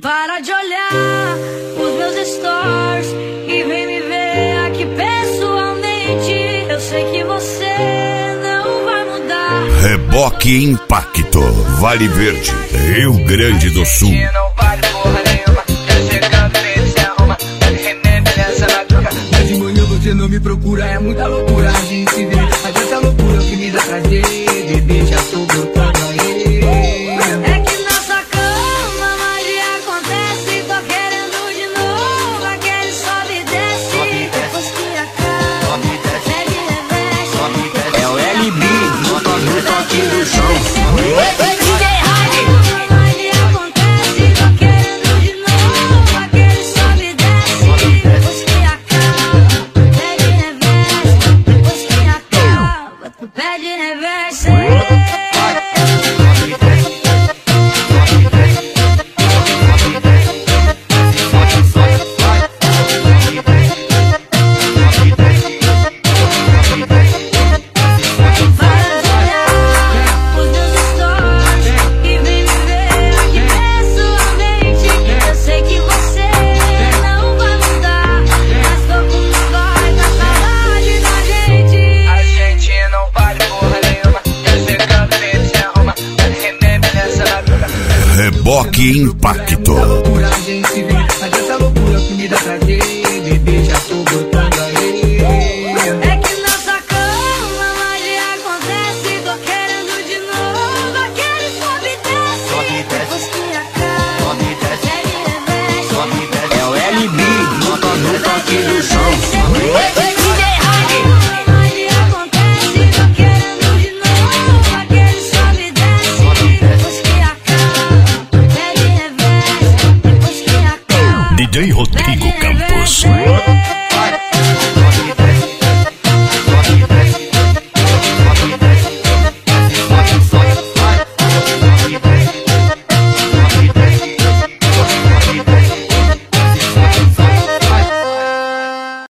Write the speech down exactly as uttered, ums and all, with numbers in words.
Para de olhar os meus stories e vem me ver aqui pessoalmente. Eu sei que você não vai mudar. Reboque Impacto, Vale Verde, Rio Grande do Sul. Não vale porra nenhuma, tá chegando e se arruma, remember nessa madruga. Mas de manhã você não me procura, é muita loucura a gente se vê. Mas essa loucura que me dá prazer, bebê, já tô brotando aí. É que nossa cama magia acontece, tô querendo de novo aquele sobe e desce. Depois que acaba, segue e reveste. É o L B, nota no toque do chão. Reboque Impacto. Loucura a gente se vê, mas essa loucura que me dá prazer, bebê, já tô brotando aí. É que nossa cama magia acontece, tô querendo de novo aquele sobe e desce. Depois que acaba, segue e reveste. É o L B, nota no toque do chão. D J Rodrigo.